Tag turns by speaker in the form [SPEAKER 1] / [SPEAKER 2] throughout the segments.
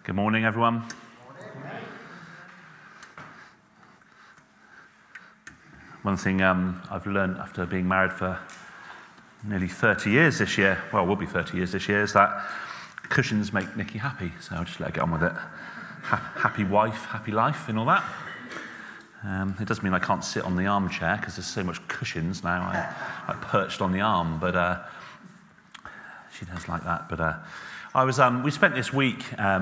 [SPEAKER 1] Good morning, everyone. One thing I've learned after being married for nearly 30 years this year, well, we'll be 30 years this year, is that cushions make Nikki happy, so I'll just let her get on with it. Happy wife, happy life, and all that. It doesn't mean I can't sit on the armchair, because there's so much cushions now, I perched on the arm, but she does like that. But we spent this week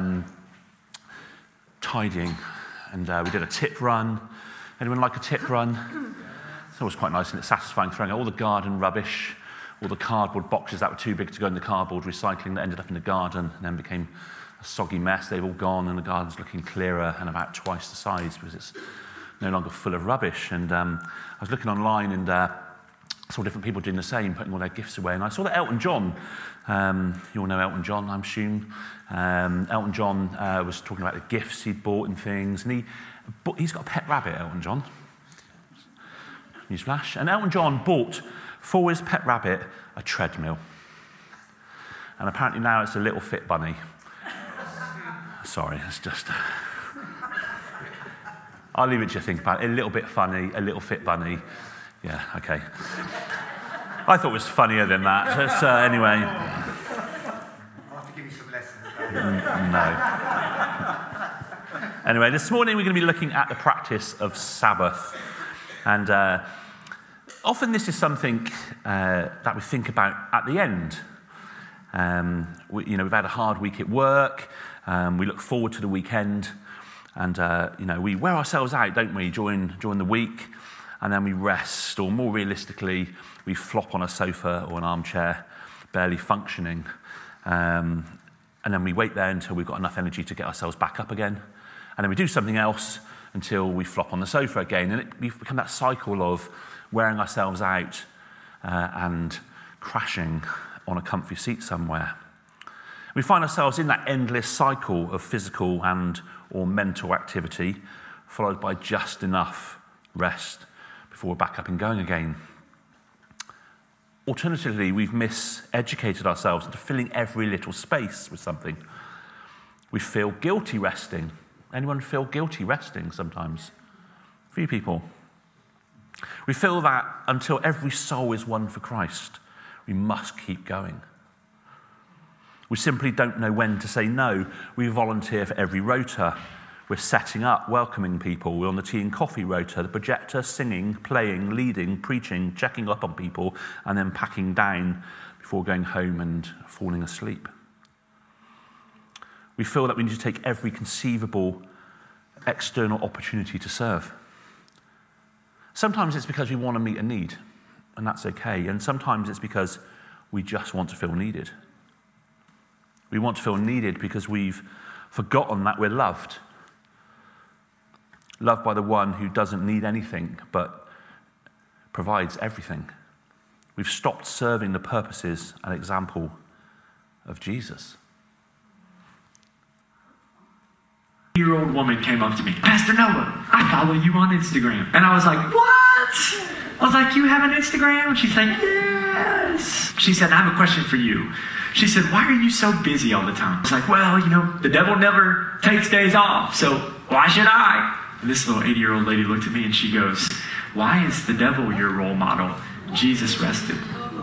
[SPEAKER 1] tidying, and we did a tip run. Anyone like a tip run? It's always quite nice and it's satisfying, throwing out all the garden rubbish, all the cardboard boxes that were too big to go in the cardboard recycling that ended up in the garden and then became a soggy mess. They've all gone and the garden's looking clearer and about twice the size because it's no longer full of rubbish. And I was looking online and saw different people doing the same, putting all their gifts away. And I saw that Elton John, you all know Elton John, I'm assuming. Elton John was talking about the gifts he'd bought and things. And he's got a pet rabbit, Elton John. Newsflash. And Elton John bought for his pet rabbit a treadmill. And apparently now it's a little fit bunny. Sorry, it's just... I'll leave it to you to think about it. A little bit funny, a little fit bunny. Yeah, okay. I thought it was funnier than that. But, anyway.
[SPEAKER 2] I'll have to give you some lessons.
[SPEAKER 1] No. Anyway, this morning we're going to be looking at the practice of Sabbath. And often this is something that we think about at the end. We've had a hard week at work. We look forward to the weekend. And, we wear ourselves out, don't we, during the week. And then we rest, or more realistically, we flop on a sofa or an armchair, barely functioning. And then we wait there until we've got enough energy to get ourselves back up again. And then we do something else until we flop on the sofa again. And we've become that cycle of wearing ourselves out and crashing on a comfy seat somewhere. We find ourselves in that endless cycle of physical and or mental activity, followed by just enough rest before we're back up and going again. Alternatively, we've miseducated ourselves into filling every little space with something. We feel guilty resting. Anyone feel guilty resting sometimes? A few people. We feel that until every soul is won for Christ, we must keep going. We simply don't know when to say no. We volunteer for every rota. We're setting up, welcoming people. We're on the tea and coffee rota, the projector, singing, playing, leading, preaching, checking up on people, and then packing down before going home and falling asleep. We feel that we need to take every conceivable external opportunity to serve. Sometimes it's because we want to meet a need, and that's okay. And sometimes it's because we just want to feel needed. We want to feel needed because we've forgotten that we're loved. Loved by the one who doesn't need anything but provides everything. We've stopped serving the purposes and example of Jesus.
[SPEAKER 3] A 8-year-old woman came up to me, Pastor Noah, I follow you on Instagram. And I was like, what? I was like, you have an Instagram? And she's like, yes. She said, I have a question for you. She said, why are you so busy all the time? I was like, well, the devil never takes days off, so why should I? And this little 80-year-old lady looked at me and she goes, why is the devil your role model? Jesus rested.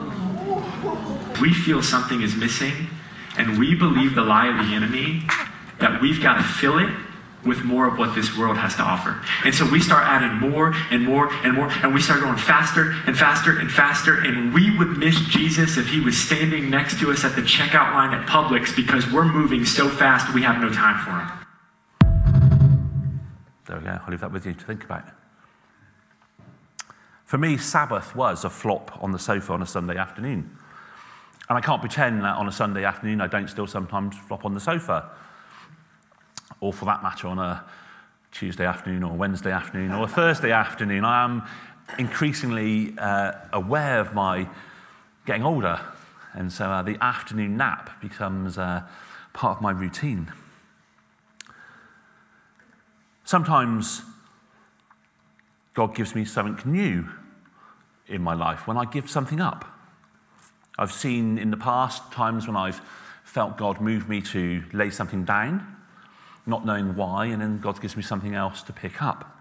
[SPEAKER 3] We feel something is missing, and we believe the lie of the enemy that we've got to fill it with more of what this world has to offer. And so we start adding more and more and more, and we start going faster and faster and faster, and we would miss Jesus if he was standing next to us at the checkout line at Publix because we're moving so fast we have no time for him.
[SPEAKER 1] There we go. I'll leave that with you to think about. For me, Sabbath was a flop on the sofa on a Sunday afternoon. And I can't pretend that on a Sunday afternoon I don't still sometimes flop on the sofa. Or for that matter, on a Tuesday afternoon or Wednesday afternoon or a Thursday afternoon. I am increasingly aware of my getting older. And so the afternoon nap becomes part of my routine. Sometimes God gives me something new in my life when I give something up. I've seen in the past times when I've felt God move me to lay something down, not knowing why, and then God gives me something else to pick up.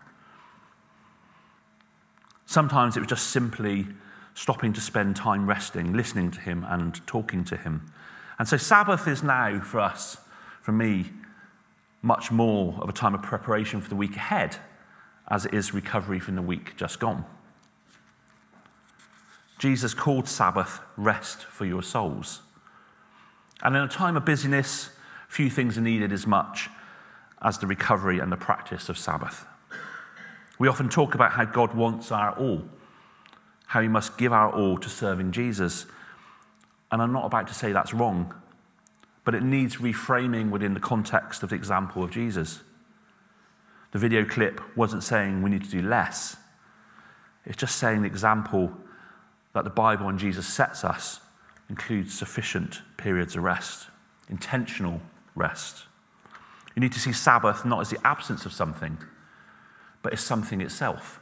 [SPEAKER 1] Sometimes it was just simply stopping to spend time resting, listening to him and talking to him. And so Sabbath is now for us, for me, much more of a time of preparation for the week ahead as it is recovery from the week just gone. Jesus called Sabbath rest for your souls. And in a time of busyness, few things are needed as much as the recovery and the practice of Sabbath. We often talk about how God wants our all, how we must give our all to serving Jesus. And I'm not about to say that's wrong, but it needs reframing within the context of the example of Jesus. The video clip wasn't saying we need to do less. It's just saying the example that the Bible and Jesus sets us includes sufficient periods of rest, intentional rest. You need to see Sabbath not as the absence of something, but as something itself.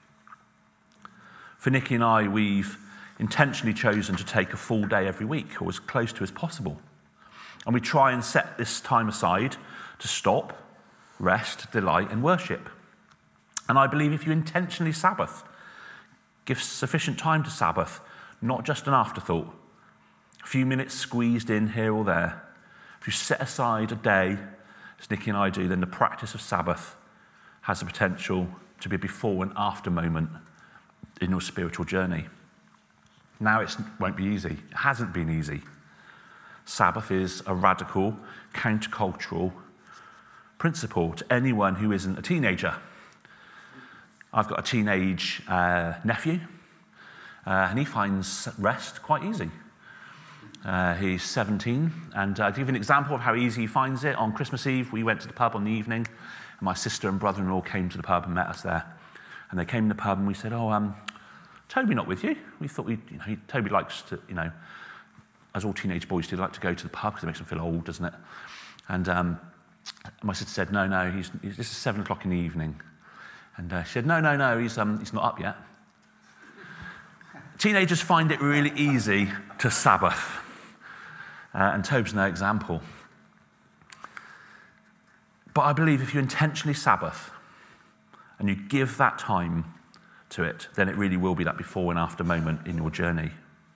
[SPEAKER 1] For Nikki and I, we've intentionally chosen to take a full day every week, or as close to as possible. And we try and set this time aside to stop, rest, delight, and worship. And I believe if you intentionally Sabbath, give sufficient time to Sabbath, not just an afterthought, a few minutes squeezed in here or there. If you set aside a day, as Nikki and I do, then the practice of Sabbath has the potential to be a before and after moment in your spiritual journey. Now it won't be easy. It hasn't been easy. Sabbath is a radical, countercultural principle to anyone who isn't a teenager. I've got a teenage nephew, and he finds rest quite easy. He's 17, and to give you an example of how easy he finds it, on Christmas Eve, we went to the pub on the evening, and my sister and brother-in-law came to the pub and met us there. And they came to the pub, and we said, Toby not with you? We thought Toby likes to, as all teenage boys do, like to go to the pub because it makes them feel old, doesn't it? And my sister said, no, this is 7 o'clock in the evening. And she said, no, he's not up yet. Teenagers find it really easy to Sabbath. And Toby's no example. But I believe if you intentionally Sabbath and you give that time to it, then it really will be that before and after moment in your journey.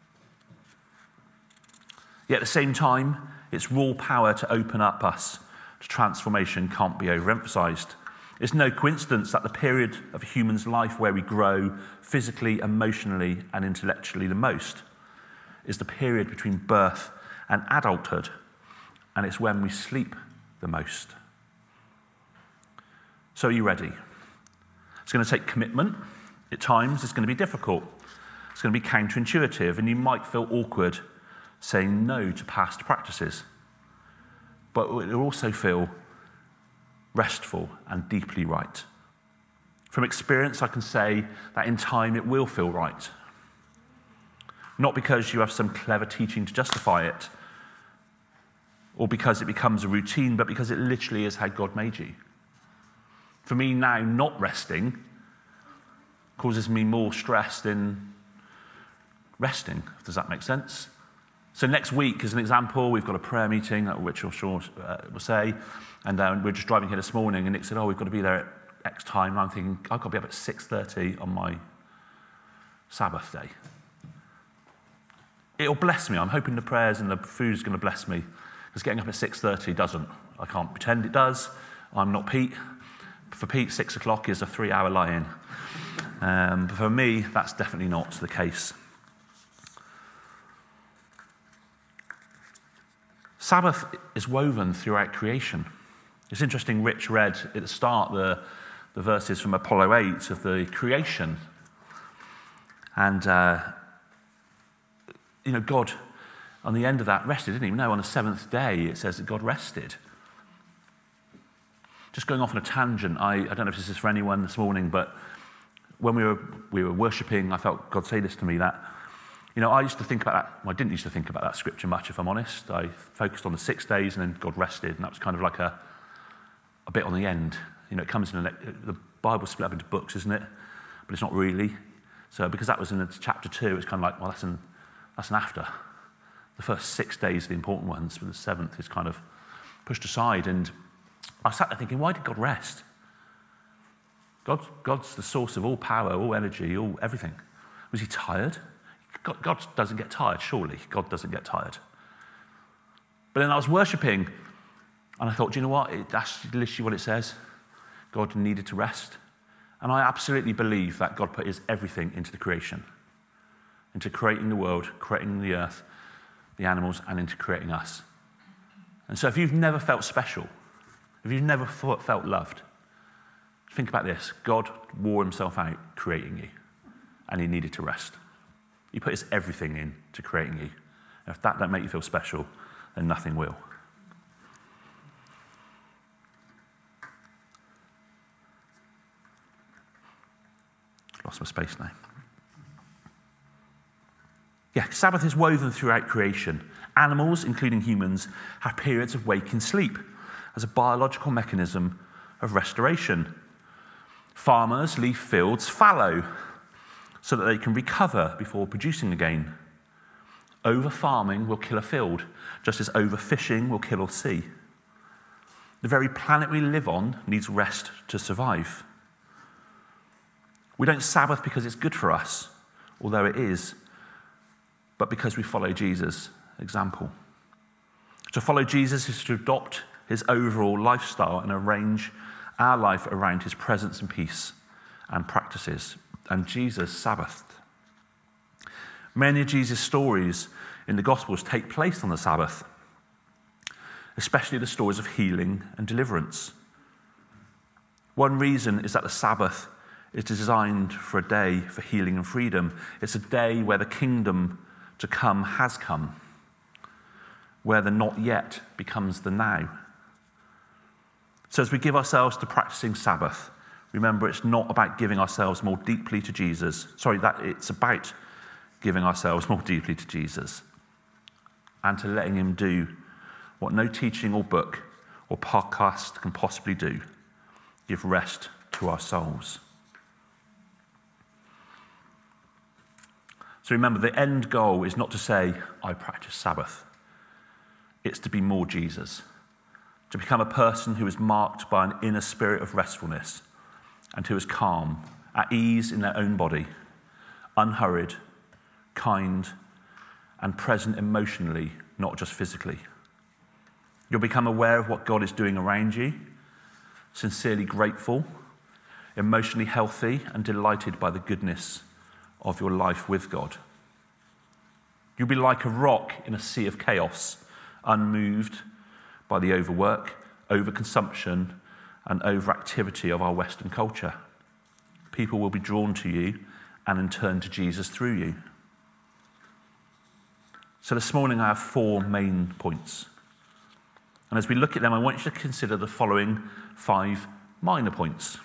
[SPEAKER 1] Yet at the same time, its raw power to open up us to transformation can't be overemphasized. It's no coincidence that the period of a human's life where we grow physically, emotionally, and intellectually the most is the period between birth and adulthood, and it's when we sleep the most. So are you ready? It's going to take commitment. At times, it's going to be difficult. It's going to be counterintuitive, and you might feel awkward saying no to past practices. But it'll also feel restful and deeply right. From experience, I can say that in time it will feel right. Not because you have some clever teaching to justify it, or because it becomes a routine, but because it literally is how God made you. For me now, not resting causes me more stress than resting. Does that make sense? So next week, as an example, we've got a prayer meeting, which I'm sure we'll say, and we're just driving here this morning, and Nick said, we've got to be there at X time. And I'm thinking, I've got to be up at 6:30 on my Sabbath day. It'll bless me. I'm hoping the prayers and the food is going to bless me, because getting up at 6:30 doesn't. I can't pretend it does. I'm not Pete. For Pete, 6 o'clock is a 3-hour lie-in. But for me, that's definitely not the case. Sabbath is woven throughout creation. It's interesting, Rich read at the start the verses from Apollo 8 of the creation. And, God, on the end of that, rested, didn't he? No, on the seventh day, it says that God rested. Just going off on a tangent, I don't know if this is for anyone this morning, but when we were worshipping, I felt God say this to me, that I used to think about that. Well, I didn't used to think about that scripture much, if I'm honest. I focused on the 6 days, and then God rested, and that was kind of like a bit on the end. It comes in the Bible's split up into books, isn't it? But it's not really. So because that was in chapter 2, it's kind of like, well, that's an after. The first 6 days are the important ones, but the seventh is kind of pushed aside. And I sat there thinking, why did God rest? God's the source of all power, all energy, all everything. Was he tired? God doesn't get tired, surely. God doesn't get tired. But then I was worshipping, and I thought, do you know what? That's literally what it says. God needed to rest. And I absolutely believe that God put his everything into the creation, into creating the world, creating the earth, the animals, and into creating us. And so if you've never felt special, if you've never felt loved, think about this. God wore himself out creating you, and he needed to rest. He put his everything into creating you. And if that don't make you feel special, then nothing will. Lost my space now. Yeah, Sabbath is woven throughout creation. Animals, including humans, have periods of waking sleep as a biological mechanism of restoration. Farmers leave fields fallow so that they can recover before producing again. Over-farming will kill a field, just as overfishing will kill a sea. The very planet we live on needs rest to survive. We don't Sabbath because it's good for us, although it is, but because we follow Jesus' example. To follow Jesus is to adopt his overall lifestyle and arrange our life around his presence and peace and practices. And Jesus Sabbathed. Many of Jesus' stories in the Gospels take place on the Sabbath, especially the stories of healing and deliverance. One reason is that the Sabbath is designed for a day for healing and freedom. It's a day where the kingdom to come has come, where the not yet becomes the now. So as we give ourselves to practicing Sabbath, remember it's not about giving ourselves more deeply to Jesus. It's about giving ourselves more deeply to Jesus and to letting him do what no teaching or book or podcast can possibly do: give rest to our souls. So remember, the end goal is not to say, I practice Sabbath. It's to be more Jesus, to become a person who is marked by an inner spirit of restfulness and who is calm, at ease in their own body, unhurried, kind, and present emotionally, not just physically. You'll become aware of what God is doing around you, sincerely grateful, emotionally healthy, and delighted by the goodness of your life with God. You'll be like a rock in a sea of chaos, unmoved by the overwork, overconsumption, and overactivity of our Western culture. People will be drawn to you and in turn to Jesus through you. So this morning I have 4 main points. And as we look at them, I want you to consider the following 5 minor points.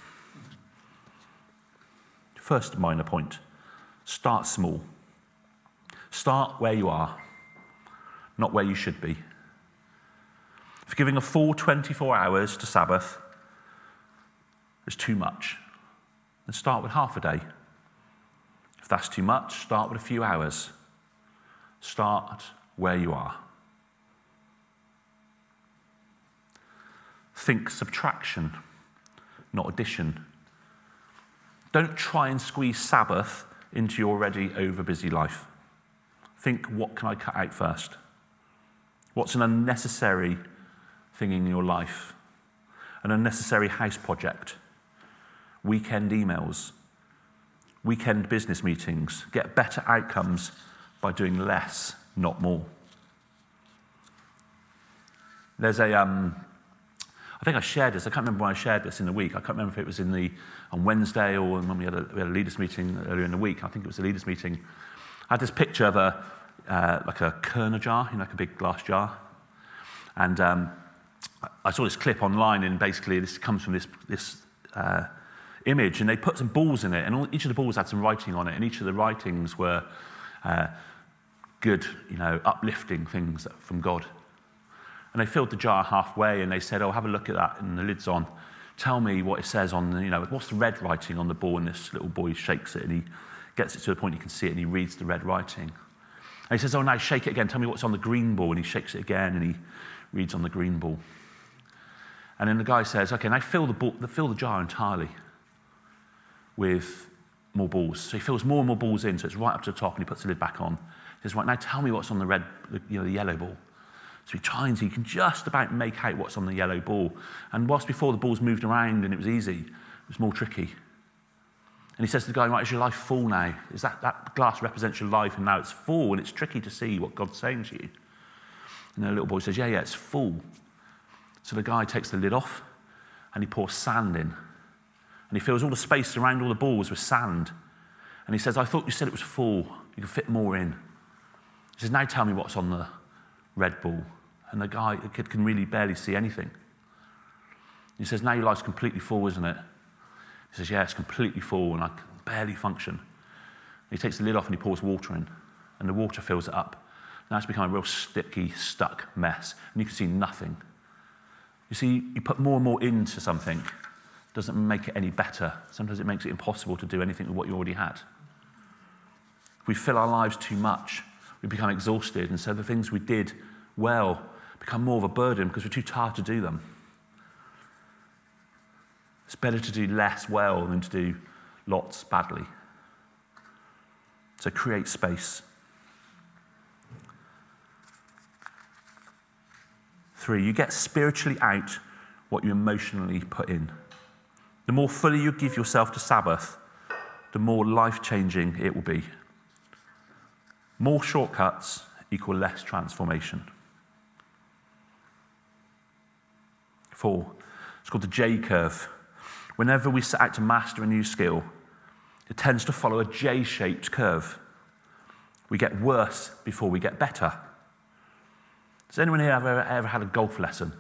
[SPEAKER 1] First minor point: start small. Start where you are, not where you should be. If giving a full 24 hours to Sabbath is too much, then start with half a day. If that's too much, start with a few hours. Start where you are. Think subtraction, not addition. Don't try and squeeze Sabbath into your already overbusy life. Think, what can I cut out first? What's an unnecessary thing in your life? An unnecessary house project? Weekend emails? Weekend business meetings? Get better outcomes by doing less, not more. There's I think I shared this. I can't remember when I shared this in the week. I can't remember if it was on Wednesday or when we had a leaders meeting earlier in the week. I think it was a leaders meeting. I had this picture of like a Kerner jar, like a big glass jar. And I saw this clip online, and basically this comes from this image, and they put some balls in it, and each of the balls had some writing on it, and each of the writings were good, uplifting things from God. And they filled the jar halfway, and they said, have a look at that, and the lid's on. Tell me what it says on what's the red writing on the ball? And this little boy shakes it, and he gets it to a point you can see it, and he reads the red writing. And he says, now shake it again. Tell me what's on the green ball. And he shakes it again, and he reads on the green ball. And then the guy says, okay, now fill the jar entirely with more balls. So he fills more and more balls in, so it's right up to the top, and he puts the lid back on. He says, right, now tell me what's on the yellow ball. So he tries, he can just about make out what's on the yellow ball. And whilst before the balls moved around and it was easy, it was more tricky. And he says to the guy, right, is your life full now? Is that glass represents your life, and now it's full, and it's tricky to see what God's saying to you? And the little boy says, yeah, it's full. So the guy takes the lid off, and he pours sand in. And he fills all the space around all the balls with sand. And he says, I thought you said it was full. You could fit more in. He says, now tell me what's on the red ball. And the kid can really barely see anything. He says, now your life's completely full, isn't it? He says, yeah, it's completely full, and I can barely function. And he takes the lid off and he pours water in, and the water fills it up. Now it's become a real sticky, stuck mess, and you can see nothing. You see, you put more and more into something, doesn't make it any better. Sometimes it makes it impossible to do anything with what you already had. If we fill our lives too much, we become exhausted, and so the things we did well become more of a burden because we're too tired to do them. It's better to do less well than to do lots badly. So create space. 3, you get spiritually out what you emotionally put in. The more fully you give yourself to Sabbath, the more life-changing it will be. More shortcuts equal less transformation. 4, it's called the J curve. Whenever we set out to master a new skill, it tends to follow a J-shaped curve. We get worse before we get better. Has anyone here ever had a golf lesson?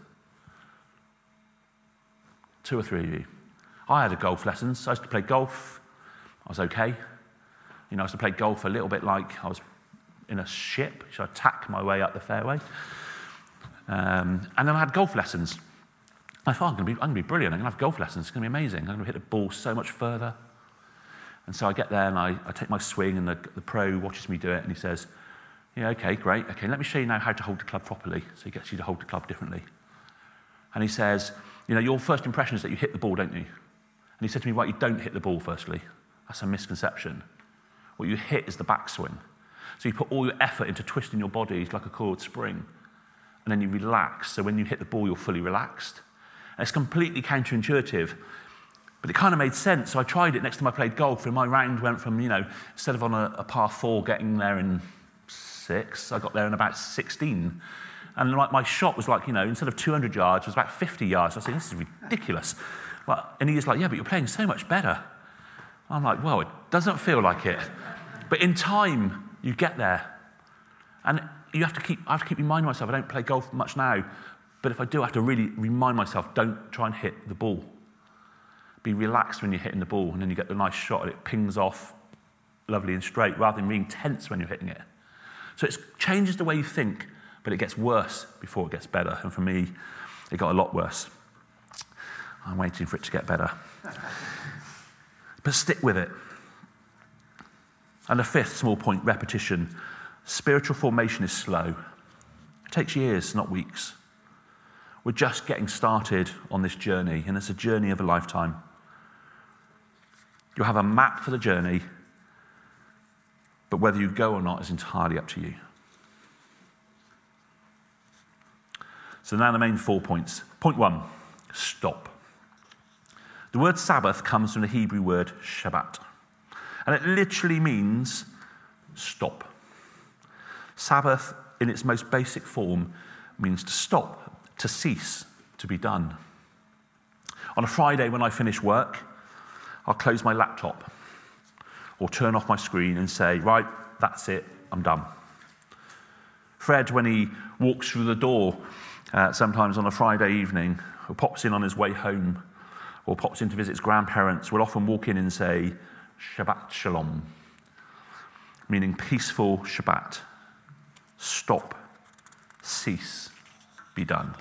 [SPEAKER 1] 2 or 3 of you. I had a golf lesson. So I used to play golf. I was okay. I used to play golf a little bit like I was in a ship. So I'd tack my way up the fairway. And then I had golf lessons. I thought, I'm going to be brilliant. I'm going to have golf lessons. It's going to be amazing. I'm going to hit the ball so much further. And so I get there and I take my swing, and the pro watches me do it, and he says, yeah, okay, great. Okay, let me show you now how to hold the club properly. So he gets you to hold the club differently. And he says, your first impression is that you hit the ball, don't you? And he said to me, right, you don't hit the ball firstly. That's a misconception. What you hit is the backswing. So you put all your effort into twisting your body like a coiled spring, and then you relax. So when you hit the ball, you're fully relaxed. And it's completely counterintuitive, but it kind of made sense. So I tried it next time I played golf, and my round went from, instead of on a par 4 getting there in 6, I got there in about 16. And my shot was like, instead of 200 yards, it was about 50 yards. I said, this is ridiculous. And he was like, yeah, but you're playing so much better. I'm like, well, it doesn't feel like it. But in time, you get there. And I have to keep reminding myself, I don't play golf much now, but if I do, I have to really remind myself, don't try and hit the ball. Be relaxed when you're hitting the ball, and then you get the nice shot, and it pings off lovely and straight, rather than being tense when you're hitting it. So it changes the way you think, but it gets worse before it gets better. And for me, it got a lot worse. I'm waiting for it to get better. But stick with it. And the 5th small point, repetition. Spiritual formation is slow. It takes years, not weeks. We're just getting started on this journey, and it's a journey of a lifetime. You'll have a map for the journey, but whether you go or not is entirely up to you. So now the main 4 points. Point 1, stop. The word Sabbath comes from the Hebrew word Shabbat, and it literally means stop. Sabbath, in its most basic form, means to stop, to cease, to be done. On a Friday when I finish work, I'll close my laptop or turn off my screen and say, right, that's it, I'm done. Fred, when he walks through the door, sometimes on a Friday evening, or pops in on his way home, or pops in to visit his grandparents, will often walk in and say, Shabbat Shalom, meaning peaceful Shabbat. Stop, cease, be done.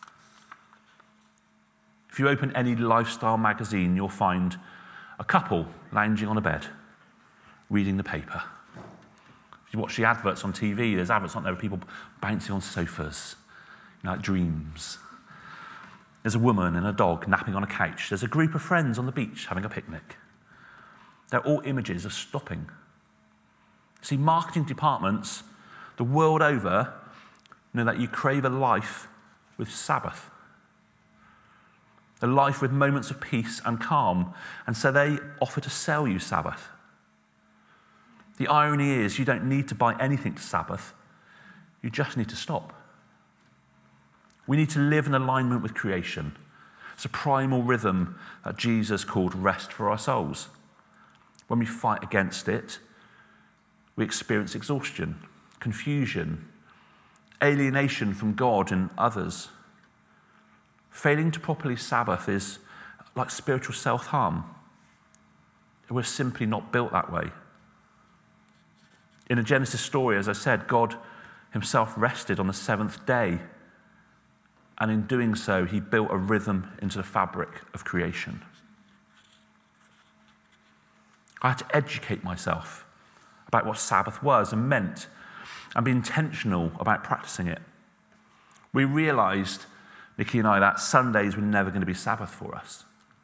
[SPEAKER 1] If you open any lifestyle magazine, you'll find a couple lounging on a bed, reading the paper. If you watch the adverts on TV, there's adverts on there of people bouncing on sofas, like dreams. There's a woman and a dog napping on a couch. There's a group of friends on the beach having a picnic. They're all images of stopping. See, marketing departments the world over know that you crave a life with Sabbath, a life with moments of peace and calm, and so they offer to sell you Sabbath. The irony is you don't need to buy anything to Sabbath, you just need to stop. We need to live in alignment with creation. It's a primal rhythm that Jesus called rest for our souls. When we fight against it, we experience exhaustion, confusion, alienation from God and others. Failing to properly Sabbath is like spiritual self-harm. We're simply not built that way. In the Genesis story, as I said, God himself rested on the seventh day, and in doing so, he built a rhythm into the fabric of creation. I had to educate myself about what Sabbath was and meant, and be intentional about practicing it. We realized, Nikki and I, that Sundays were never going to be Sabbath for us.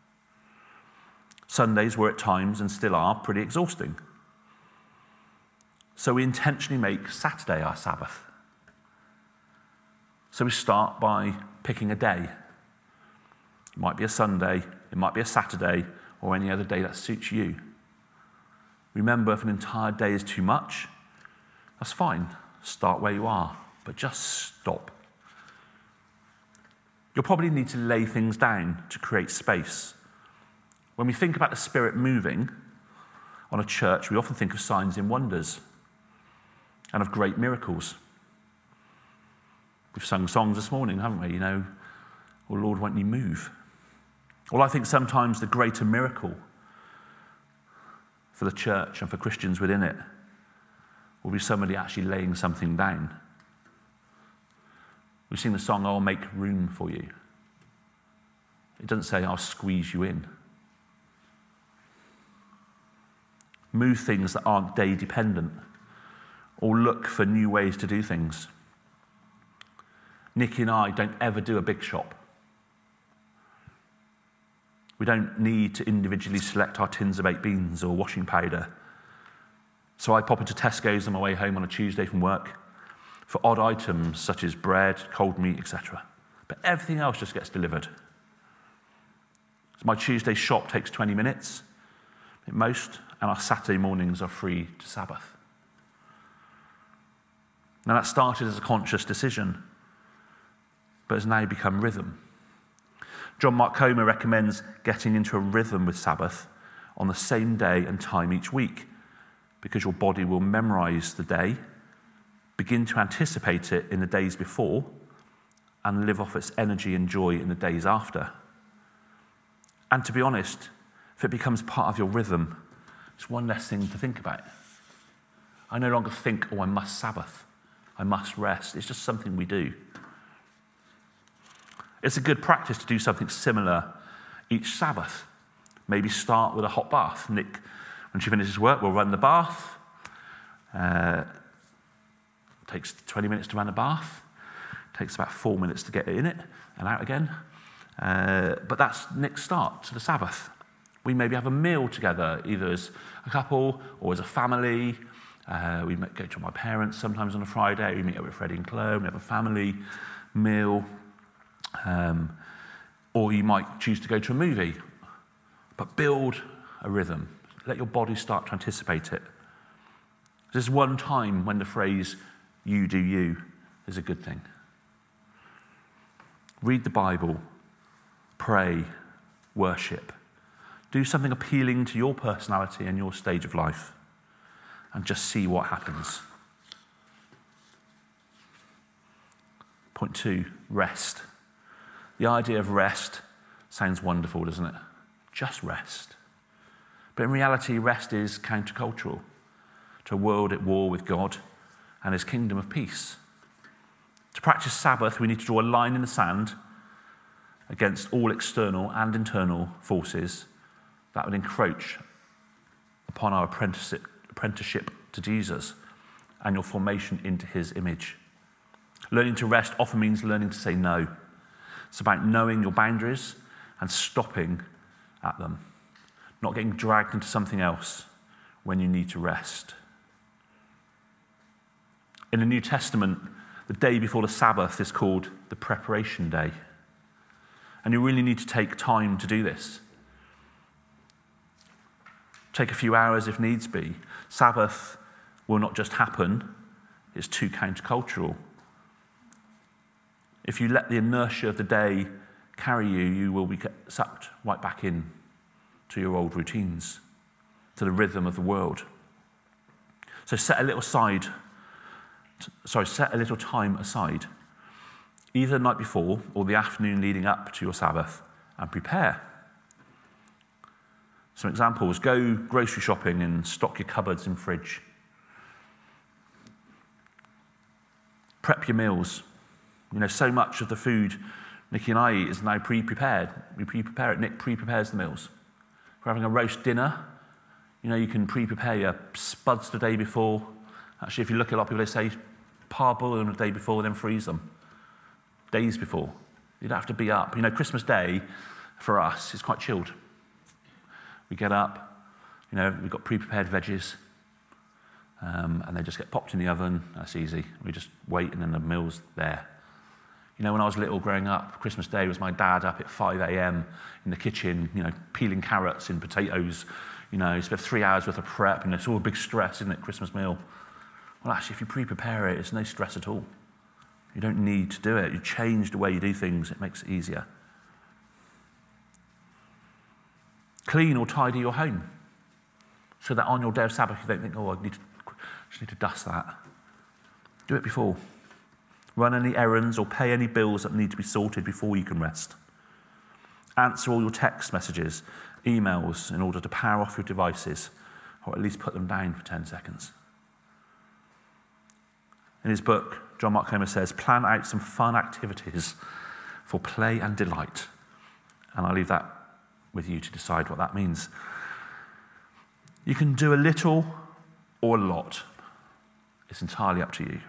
[SPEAKER 1] Sundays were at times, and still are, pretty exhausting. So we intentionally make Saturday our Sabbath. So we start by picking a day. It might be a Sunday, it might be a Saturday, or any other day that suits you. Remember, if an entire day is too much, that's fine. Start where you are, but just stop. You'll probably need to lay things down to create space. When we think about the Spirit moving on a church, we often think of signs and wonders and of great miracles. We've sung songs this morning, haven't we? Oh Lord, won't you move? Well, I think sometimes the greater miracle for the church and for Christians within it will be somebody actually laying something down. We've seen the song, I'll make room for you. It doesn't say, I'll squeeze you in. Move things that aren't day dependent, or look for new ways to do things. Nikki and I don't ever do a big shop. We don't need to individually select our tins of baked beans or washing powder. So I pop into Tesco's on my way home on a Tuesday from work for odd items such as bread, cold meat, etc. But everything else just gets delivered. So my Tuesday shop takes 20 minutes at most, and our Saturday mornings are free to Sabbath. Now that started as a conscious decision, but has now become rhythm. John Mark Comer recommends getting into a rhythm with Sabbath on the same day and time each week, because your body will memorize the day, begin to anticipate it in the days before, and live off its energy and joy in the days after. And to be honest, if it becomes part of your rhythm, it's one less thing to think about. I no longer think, I must Sabbath, I must rest. It's just something we do. It's a good practice to do something similar each Sabbath. Maybe start with a hot bath. Nick, when she finishes work, will run the bath. Takes 20 minutes to run a bath. Takes about 4 minutes to get in it and out again. But that's Nick's start to the Sabbath. We maybe have a meal together, either as a couple or as a family. We might go to my parents sometimes on a Friday. We meet up with Freddie and Chloe. We have a family meal. Or you might choose to go to a movie. But build a rhythm. Let your body start to anticipate it. There's one time when the phrase, you do you, is a good thing. Read the Bible, pray, worship. Do something appealing to your personality and your stage of life, and just see what happens. Point 2, rest. The idea of rest sounds wonderful, doesn't it? Just rest. But in reality, rest is countercultural to a world at war with God and his kingdom of peace. To practice Sabbath, we need to draw a line in the sand against all external and internal forces that would encroach upon our apprenticeship to Jesus and your formation into his image. Learning to rest often means learning to say no. It's about knowing your boundaries and stopping at them, not getting dragged into something else when you need to rest. In the New Testament, the day before the Sabbath is called the preparation day. And you really need to take time to do this. Take a few hours if needs be. Sabbath will not just happen, it's too countercultural. If you let the inertia of the day carry you, you will be sucked right back in to your old routines, to the rhythm of the world. So set a little time aside, either the night before or the afternoon leading up to your Sabbath, and prepare. Some examples: go grocery shopping and stock your cupboards and fridge. Prep your meals. So much of the food Nikki and I eat is now pre-prepared. We pre-prepare it. Nick pre-prepares the meals. If we're having a roast dinner, you can pre-prepare your spuds the day before. Actually, if you look at a lot of people, they say parboil them the day before, then freeze them. Days before. You don't have to be up. Christmas Day, for us, is quite chilled. We get up, we've got pre-prepared veggies, and they just get popped in the oven. That's easy. We just wait, and then the meal's there. When I was little growing up, Christmas Day was my dad up at 5 a.m. in the kitchen, peeling carrots and potatoes. He spent 3 hours worth of prep, and it's all a big stress, isn't it, Christmas meal? Well, actually, if you pre-prepare it, it's no stress at all. You don't need to do it. You change the way you do things. It makes it easier. Clean or tidy your home so that on your day of Sabbath you don't think, I just need to dust that. Do it before. Run any errands or pay any bills that need to be sorted before you can rest. Answer all your text messages, emails in order to power off your devices, or at least put them down for 10 seconds. In his book, John Mark Comer says, plan out some fun activities for play and delight. And I'll leave that with you to decide what that means. You can do a little or a lot. It's entirely up to you.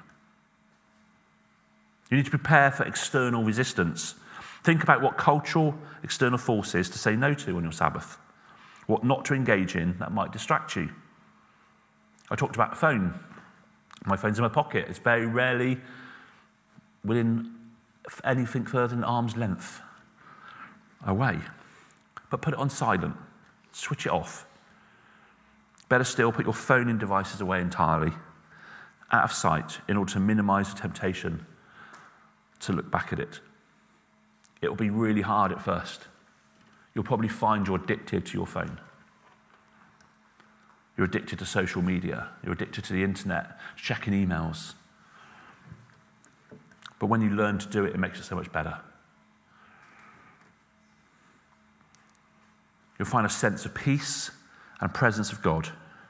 [SPEAKER 1] You need to prepare for external resistance. Think about what cultural external forces to say no to on your Sabbath, what not to engage in that might distract you. I talked about the phone. My phone's in my pocket. It's very rarely within anything further than arm's length away. But put it on silent. Switch it off. Better still, put your phone and devices away entirely, out of sight, in order to minimize the temptation to look back at it. It will be really hard at first. You'll probably find you're addicted to your phone. You're addicted to social media. You're addicted to the internet, checking emails. But when you learn to do it, it makes it so much better. You'll find a sense of peace and presence of God.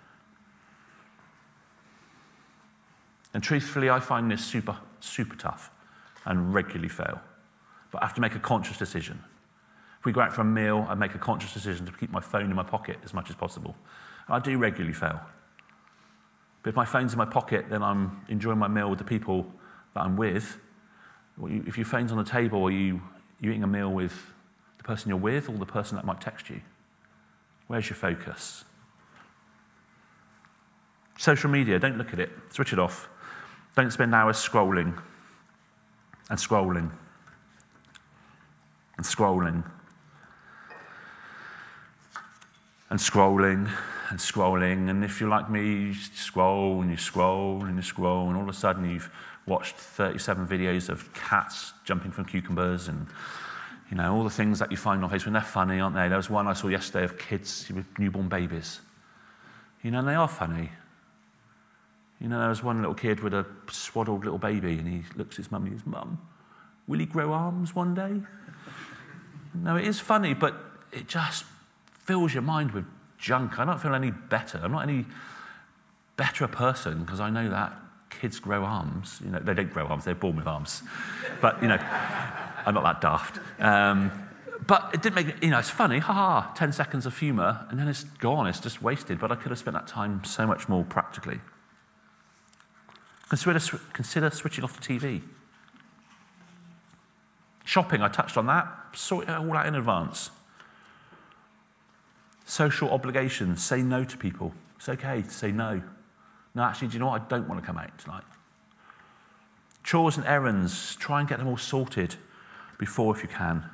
[SPEAKER 1] And truthfully, I find this super, super tough and regularly fail. But I have to make a conscious decision. If we go out for a meal, I make a conscious decision to keep my phone in my pocket as much as possible. I do regularly fail. But if my phone's in my pocket, then I'm enjoying my meal with the people that I'm with. If your phone's on the table, are you eating a meal with the person you're with or the person that might text you? Where's your focus? Social media, don't look at it. Switch it off. Don't spend hours scrolling and scrolling and scrolling and scrolling and scrolling. And if you're like me, you scroll and you scroll and you scroll, and all of a sudden you've watched 37 videos of cats jumping from cucumbers and all the things that you find on Facebook. And they're funny, aren't they? There was one I saw yesterday of kids with newborn babies. And they are funny. There was one little kid with a swaddled little baby, and he looks at his mum and he goes, "Mum, will he grow arms one day?" No, it is funny, but it just fills your mind with junk. I don't feel any better. I'm not any better a person because I know that kids grow arms. They don't grow arms, they're born with arms. But, I'm not that daft. But it didn't make it's funny, 10 seconds of humour, and then it's gone, it's just wasted. But I could have spent that time so much more practically. Consider switching off the TV. Shopping, I touched on that. Sort it all out in advance. Social obligations, say no to people. It's okay to say no. No, actually, do you know what? I don't want to come out tonight. Chores and errands, try and get them all sorted before if you can.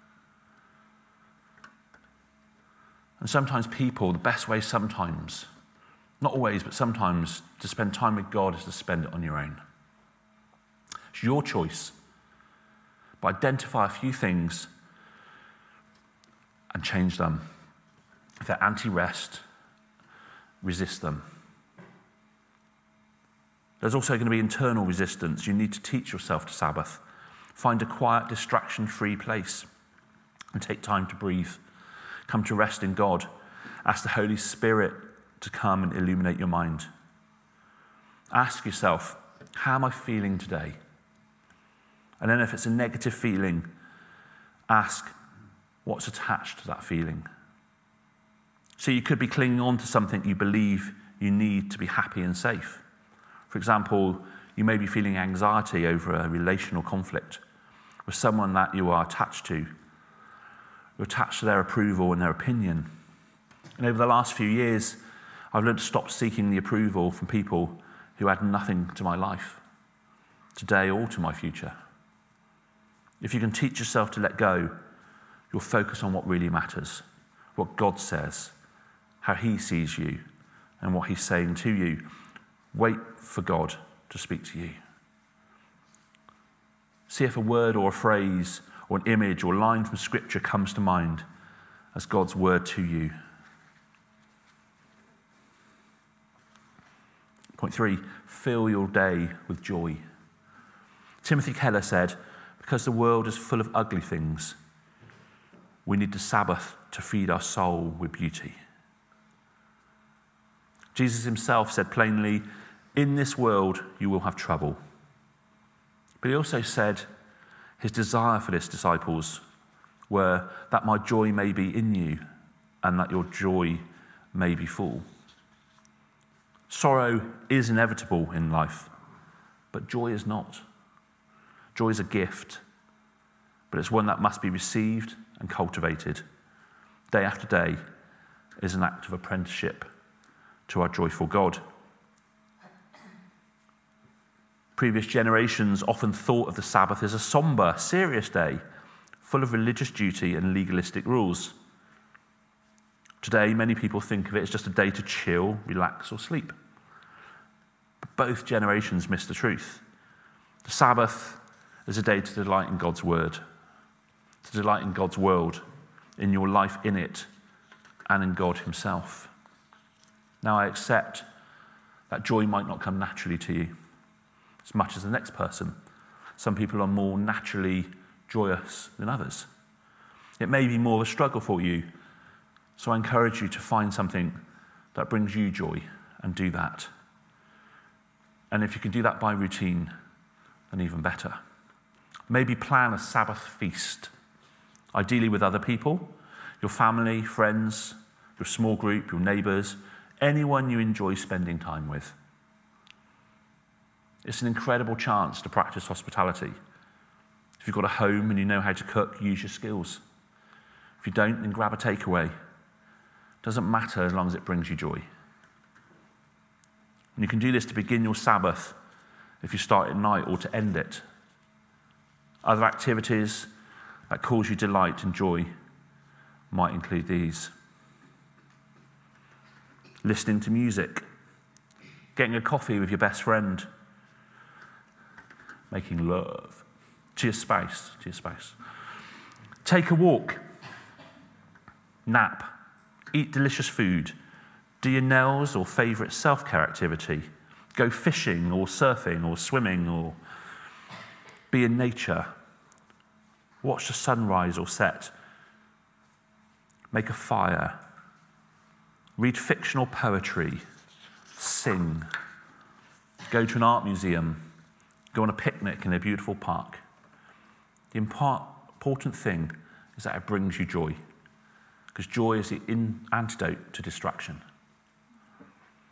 [SPEAKER 1] And sometimes people, the best way sometimes, not always, but sometimes, to spend time with God is to spend it on your own. It's your choice. But identify a few things and change them. If they're anti-rest, resist them. There's also going to be internal resistance. You need to teach yourself to Sabbath. Find a quiet, distraction-free place and take time to breathe. Come to rest in God. Ask the Holy Spirit to come and illuminate your mind. Ask yourself, how am I feeling today? And then if it's a negative feeling, ask, what's attached to that feeling? So you could be clinging on to something you believe you need to be happy and safe. For example, you may be feeling anxiety over a relational conflict with someone that you are attached to. You're attached to their approval and their opinion. And over the last few years, I've learned to stop seeking the approval from people who add nothing to my life, today or to my future. If you can teach yourself to let go, you'll focus on what really matters, what God says, how he sees you, and what he's saying to you. Wait for God to speak to you. See if a word or a phrase or an image or line from Scripture comes to mind as God's word to you. Point 3, fill your day with joy. Timothy Keller said, because the world is full of ugly things, we need the Sabbath to feed our soul with beauty. Jesus himself said plainly, in this world you will have trouble. But he also said his desire for his disciples were that my joy may be in you and that your joy may be full. Sorrow is inevitable in life, but joy is not. Joy is a gift, but it's one that must be received and cultivated. Day after day is an act of apprenticeship to our joyful God. Previous generations often thought of the Sabbath as a somber, serious day, full of religious duty and legalistic rules. Today, many people think of it as just a day to chill, relax, or sleep. But both generations miss the truth. The Sabbath is a day to delight in God's word, to delight in God's world, in your life in it, and in God himself. Now, I accept that joy might not come naturally to you as much as the next person. Some people are more naturally joyous than others. It may be more of a struggle for you, so I encourage you to find something that brings you joy and do that. And if you can do that by routine, then even better. Maybe plan a Sabbath feast, ideally with other people, your family, friends, your small group, your neighbours, anyone you enjoy spending time with. It's an incredible chance to practice hospitality. If you've got a home and you know how to cook, use your skills. If you don't, then grab a takeaway. Doesn't matter as long as it brings you joy. And you can do this to begin your Sabbath if you start at night or to end it. Other activities that cause you delight and joy might include these. Listening to music, getting a coffee with your best friend, making love to your spouse, Take a walk, nap, eat delicious food, do your nails or favourite self-care activity, go fishing or surfing or swimming or be in nature, watch the sunrise or set, make a fire, read fictional poetry, sing, go to an art museum, go on a picnic in a beautiful park. The important thing is that it brings you joy, because joy is the antidote to distraction.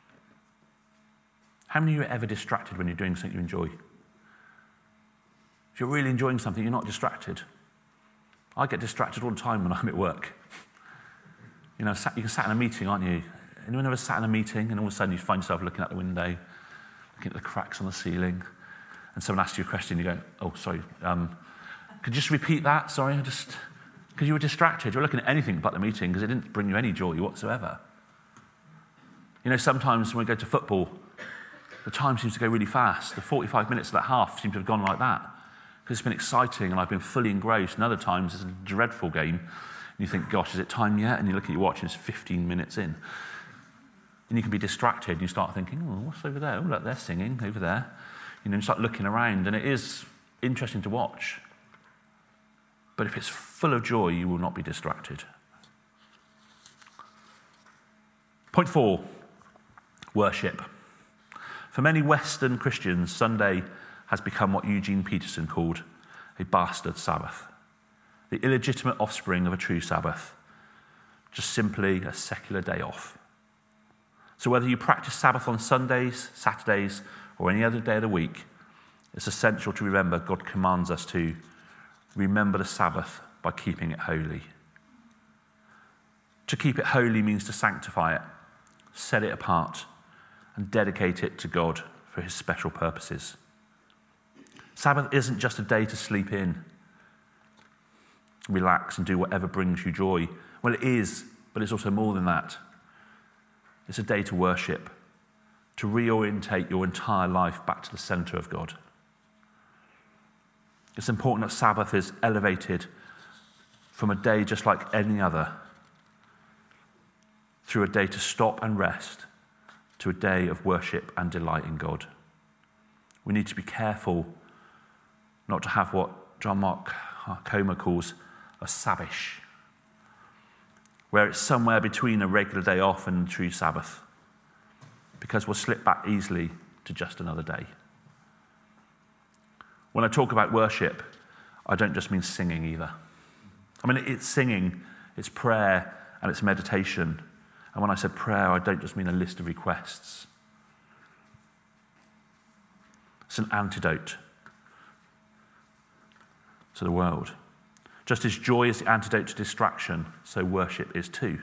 [SPEAKER 1] How many of you are ever distracted when you're doing something you enjoy? If If you're really enjoying something, you're not distracted. I get distracted all the time when I'm at work. You know, you can sat in a meeting, aren't you? Anyone ever sat in a meeting and all of a sudden you find yourself looking out the window, looking at the cracks on the ceiling, and someone asks you a question, you go, oh, sorry, could you just repeat that? Sorry, because you were distracted. You're looking at anything but the meeting because it didn't bring you any joy whatsoever. You know, sometimes when we go to football, the time seems to go really fast. The 45 minutes of that half seem to have gone like that because it's been exciting and I've been fully engrossed. And other times it's a dreadful game. And you think, gosh, is it time yet? And you look at your watch and it's 15 minutes in. And you can be distracted and you start thinking, oh, what's over there? Oh, look, they're singing over there. You know, you start looking around and it is interesting to watch. But if it's full of joy, you will not be distracted. Point 4, worship. For many Western Christians, Sunday has become what Eugene Peterson called a bastard Sabbath, the illegitimate offspring of a true Sabbath, just simply a secular day off. So whether you practice Sabbath on Sundays, Saturdays, or any other day of the week, it's essential to remember God commands us to remember the Sabbath by keeping it holy. To keep it holy means to sanctify it, set it apart, and dedicate it to God for his special purposes. Sabbath isn't just a day to sleep in, relax, and do whatever brings you joy. Well, it is, but it's also more than that. It's a day to worship, to reorientate your entire life back to the center of God. It's important that Sabbath is elevated from a day just like any other, through a day to stop and rest, to a day of worship and delight in God. We need to be careful not to have what John Mark Comer calls a Sabbath, where it's somewhere between a regular day off and a true Sabbath, because we'll slip back easily to just another day. When I talk about worship, I don't just mean singing either. I mean, it's singing, it's prayer, and it's meditation. And when I said prayer, I don't just mean a list of requests. It's an antidote to the world. Just as joy is the antidote to distraction, so worship is too.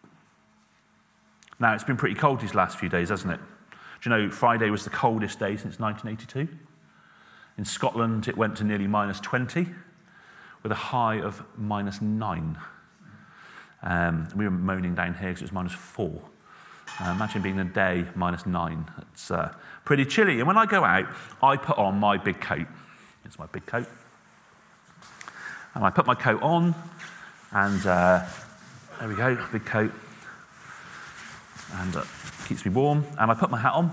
[SPEAKER 1] Now, it's been pretty cold these last few days, hasn't it? Do you know Friday was the coldest day since 1982? In Scotland, it went to nearly -20, with a high of -9. We were moaning down here because it was -4. Imagine being a day -9. It's pretty chilly. And when I go out, I put on my big coat. It's my big coat. And I put my coat on, and there we go, big coat. And keeps me warm. And I put my hat on.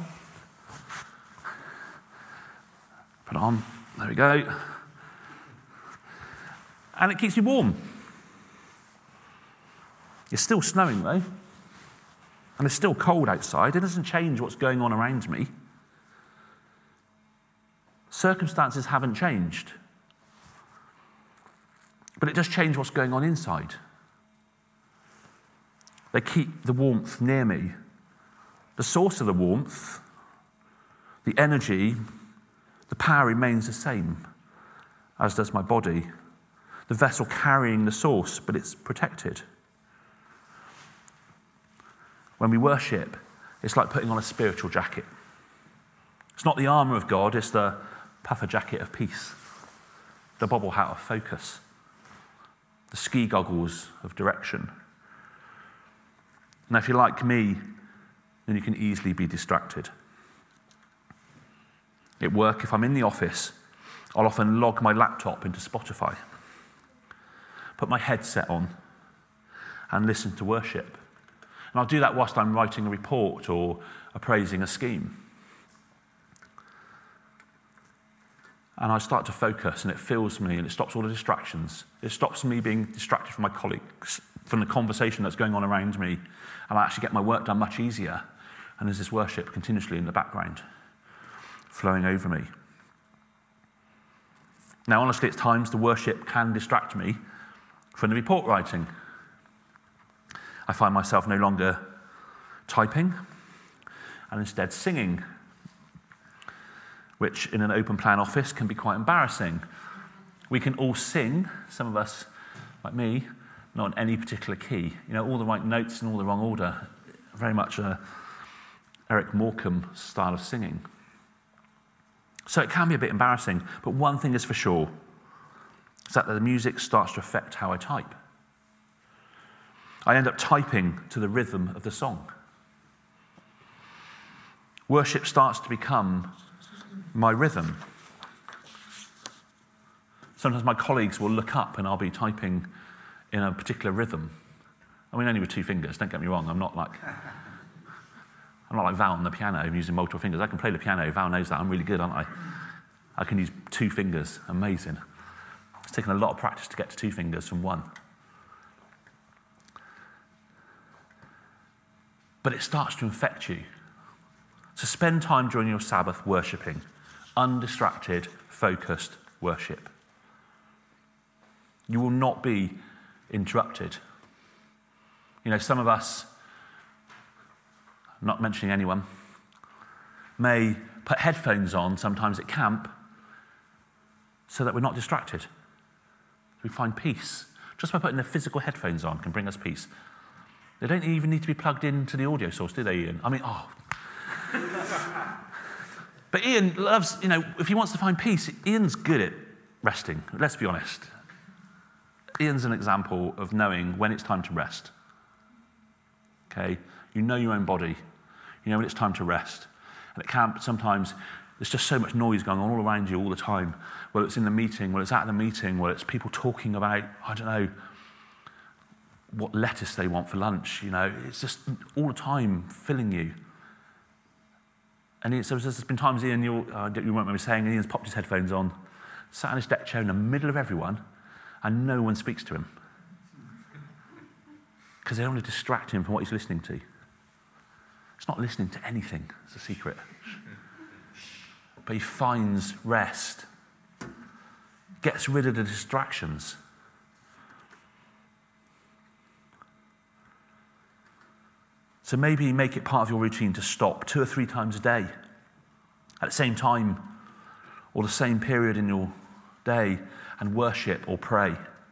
[SPEAKER 1] Put it on. There we go. And it keeps me warm. It's still snowing though, and it's still cold outside. It doesn't change what's going on around me. Circumstances haven't changed, but it does change what's going on inside. They keep the warmth near me. The source of the warmth, the energy, the power remains the same, as does my body. The vessel carrying the source, but it's protected. When we worship, it's like putting on a spiritual jacket. It's not the armour of God, it's the puffer jacket of peace, the bobble hat of focus, the ski goggles of direction. Now, if you're like me, then you can easily be distracted. At work, if I'm in the office, I'll often log my laptop into Spotify, put my headset on, and listen to worship. And I'll do that whilst I'm writing a report or appraising a scheme. And I start to focus, and it fills me, and it stops all the distractions. It stops me being distracted from my colleagues, from the conversation that's going on around me, and I actually get my work done much easier. And there's this worship continuously in the background, flowing over me. Now, honestly, at times the worship can distract me from the report writing. I find myself no longer typing and instead singing, which in an open plan office can be quite embarrassing. We can all sing, some of us, like me, not in any particular key. All the right notes in all the wrong order. Very much a Eric Morecambe style of singing. So it can be a bit embarrassing, but one thing is for sure, is that the music starts to affect how I type. I end up typing to the rhythm of the song. Worship starts to become my rhythm. Sometimes my colleagues will look up and I'll be typing in a particular rhythm. I mean, only with 2 fingers, don't get me wrong. I'm not like Val on the piano, I'm using multiple fingers. I can play the piano, Val knows that. I'm really good, aren't I? I can use 2 fingers, amazing. It's taken a lot of practice to get to 2 fingers from 1. But it starts to infect you. So spend time during your Sabbath worshipping. Undistracted, focused worship. You will not be interrupted. Some of us, I'm not mentioning anyone, may put headphones on sometimes at camp so that we're not distracted. We find peace. Just by putting the physical headphones on can bring us peace. They don't even need to be plugged into the audio source, do they, Ian? But Ian loves, if he wants to find peace, Ian's good at resting. Let's be honest. Ian's an example of knowing when it's time to rest. Okay? You know your own body. You know when it's time to rest. And at camp, sometimes there's just so much noise going on all around you all the time. Whether it's in the meeting, whether it's at the meeting, whether it's people talking about, what lettuce they want for lunch. It's just all the time filling you. And there's been times Ian, you won't remember me saying, Ian's popped his headphones on, sat in his deck chair in the middle of everyone, and no one speaks to him. Because they don't want to distract him from what he's listening to. It's not listening to anything, it's a secret. But he finds rest, gets rid of the distractions. So maybe make it part of your routine to stop 2 or 3 times a day at the same time or the same period in your day and worship or pray.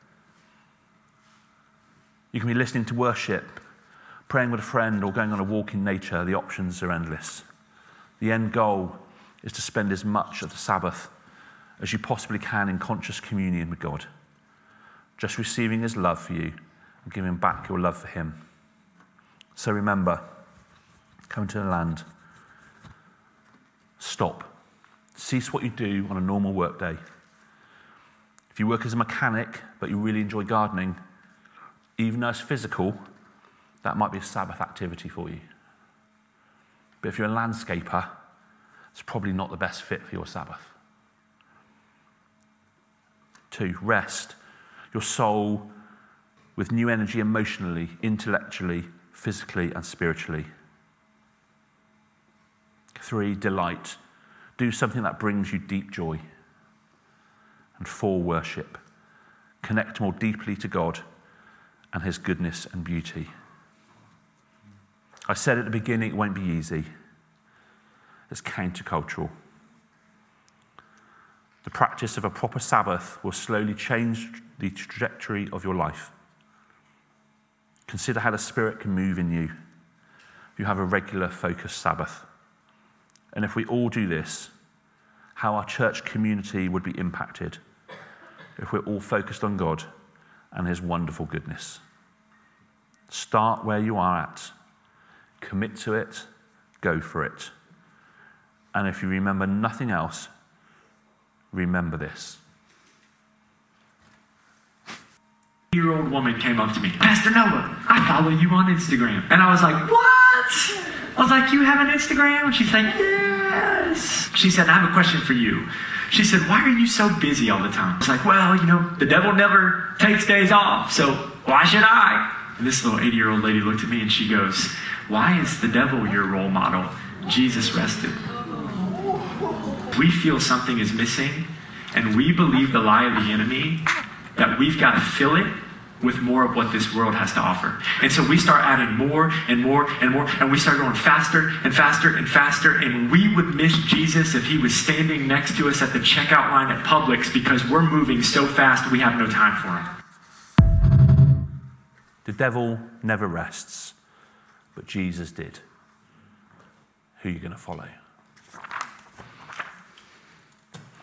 [SPEAKER 1] You can be listening to worship, praying with a friend, or going on a walk in nature. The options are endless. The end goal is to spend as much of the Sabbath as you possibly can in conscious communion with God, just receiving his love for you and giving back your love for him. So remember, come to the land, stop, cease what you do on a normal work day. If you work as a mechanic, but you really enjoy gardening, even though it's physical, that might be a Sabbath activity for you. But if you're a landscaper, it's probably not the best fit for your Sabbath. 2, rest your soul with new energy emotionally, intellectually, physically, and spiritually. 3, delight. Do something that brings you deep joy. And 4, worship. Connect more deeply to God and his goodness and beauty. I said at the beginning it won't be easy. It's countercultural. The practice of a proper Sabbath will slowly change the trajectory of your life. Consider how the Spirit can move in you if you have a regular, focused Sabbath. And if we all do this, how our church community would be impacted if we're all focused on God and his wonderful goodness. Start where you are at. Commit to it. Go for it. And if you remember nothing else, remember this.
[SPEAKER 3] A 8-year-old woman came up to me, Pastor Noah, I follow you on Instagram. And I was like, what? I was like, you have an Instagram? And she's like, yes. She said, I have a question for you. She said, why are you so busy all the time? I was like, well, the devil never takes days off, so why should I? And this little 80-year-old lady looked at me and she goes, why is the devil your role model? Jesus rested. We feel something is missing, and we believe the lie of the enemy that we've got to fill it with more of what this world has to offer. And so we start adding more and more and more, and we start going faster and faster and faster, and we would miss Jesus if he was standing next to us at the checkout line at Publix because we're moving so fast we have no time for him.
[SPEAKER 1] The devil never rests, but Jesus did. Who are you going to follow?